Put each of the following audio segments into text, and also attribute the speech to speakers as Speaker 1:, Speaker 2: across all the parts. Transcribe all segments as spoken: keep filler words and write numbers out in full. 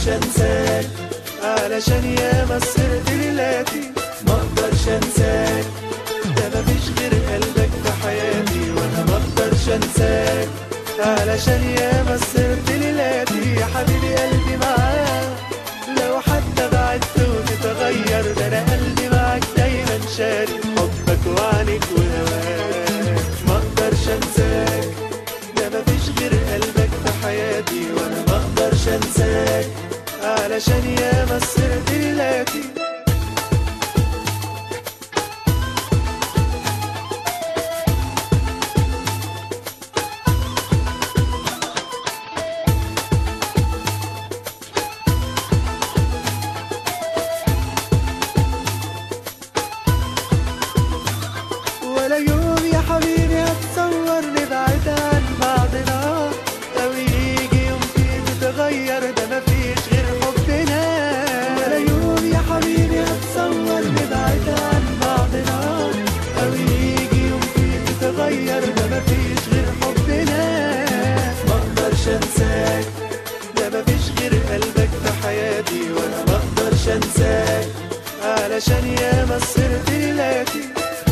Speaker 1: مقدرش انساك علشان ياما سهرت ليلاتي. مقدرش انساك ده مفيش غير قلبك في حياتي، وانا مقدرش انساك علشان ياما سهرت ليلاتي. يا حبيبي قلبي معاك لو حتى بعدت وتتغير، ده انا قلبي معاك دايما شاري حبك وعنك وهواك. مقدرش انساك ده مفيش غير قلبك في حياتي، وانا مقدرش انساك علشان ياما سهرت ليلاتي. ولا يوم يا حبيبي هتصور نبعد عن بعضنا، لو يجي يوم فيه تتغير ده مفيش غير حبنا. ولا يوم يا حبيبي هتصور نبعد عن بعضنا، لو يجي يوم فيه تتغير ده مفيش غير حبنا. مقدرش انساك ده مفيش غير قلبك في حياتي، وانا مقدرش انساك علشان ياما سهرت ليلاتي.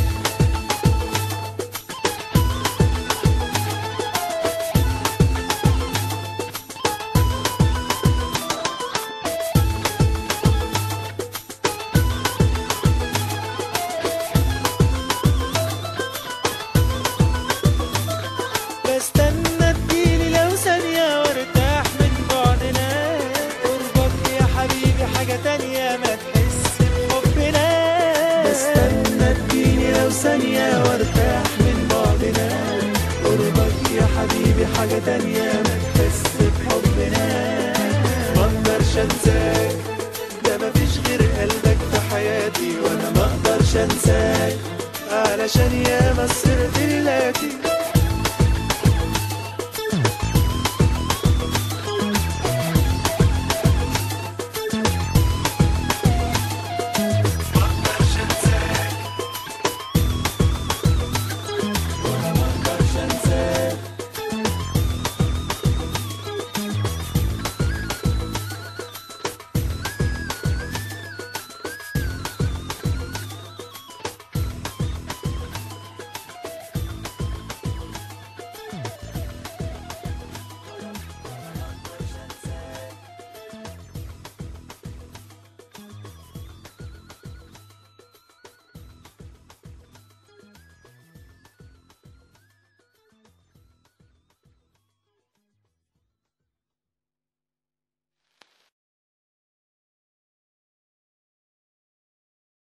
Speaker 1: بستنى تجيلي لو ثانية وارتاح من بعدنا، قربك يا حبيبي حاجة تانية ما تحس بحبنا. بستنى تجيلي لو ثانية وارتاح من بعدنا، قربك يا حبيبي حاجة تانية ما تحس بحبنا. مقدرش انساك ده مفيش غير قلبك في حياتي، وانا مقدرش انساك علشان ياما سهرت ليلاتي.